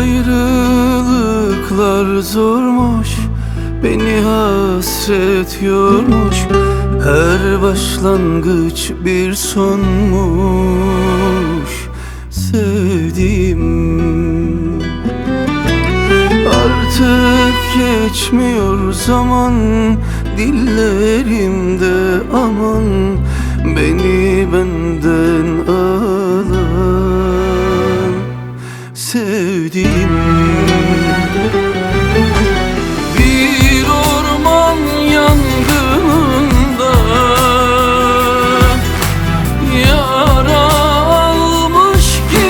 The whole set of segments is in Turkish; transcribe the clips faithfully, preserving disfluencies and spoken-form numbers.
Ayrılıklar zormuş, beni hasret yormuş. Her başlangıç bir sonmuş sevdiğim. Artık geçmiyor zaman dillerimde, aman beni benden alan sevdiğim. Bir orman yangınında yara almış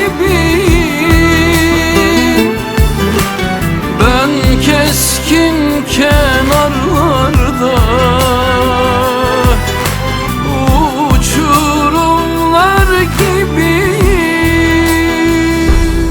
gibiyim. Ben keskin kenarlarda uçurumlar gibiyim.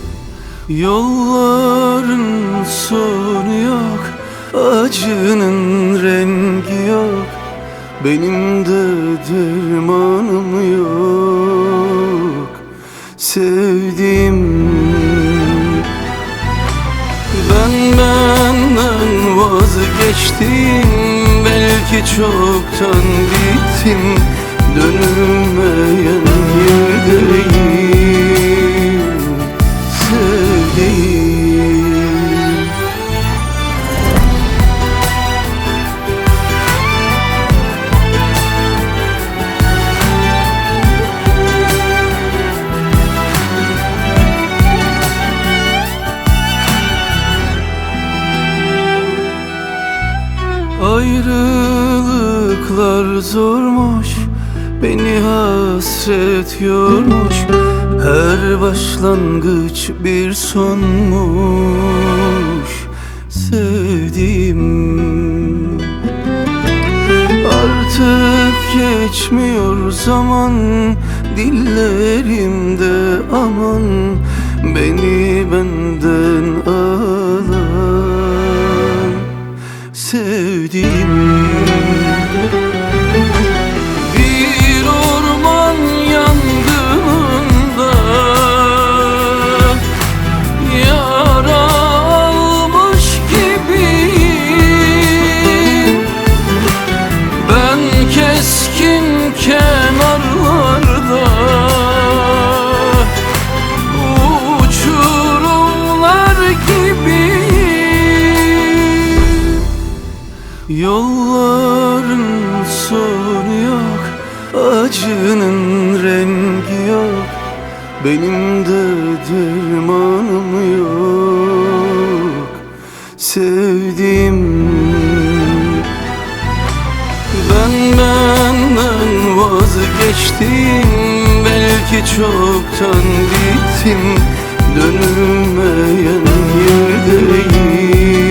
Yolların sonu yok, acının rengi yok. Benim de dermanım yok sevdiğim. Ben benden vazgeçtim, belki çoktan bittim. Dönülmeyen yerdeyim sevdiğim. Ayrılıklar zormuş, beni hasret yormuş. Her başlangıç bir sonmuş sevdiğim. Artık geçmiyor zaman dillerimde, aman beni benden alan sevdiğim. Bir orman yangınında yara almış gibiyim. Ben keskin kenarlarda uçurumlar gibiyim. Yolların sonu yok, acının rengi yok. Benim de dermanım yok sevdiğim. Ben benden vazgeçtim, belki çoktan bittim. Dönülmeyen yerdeyim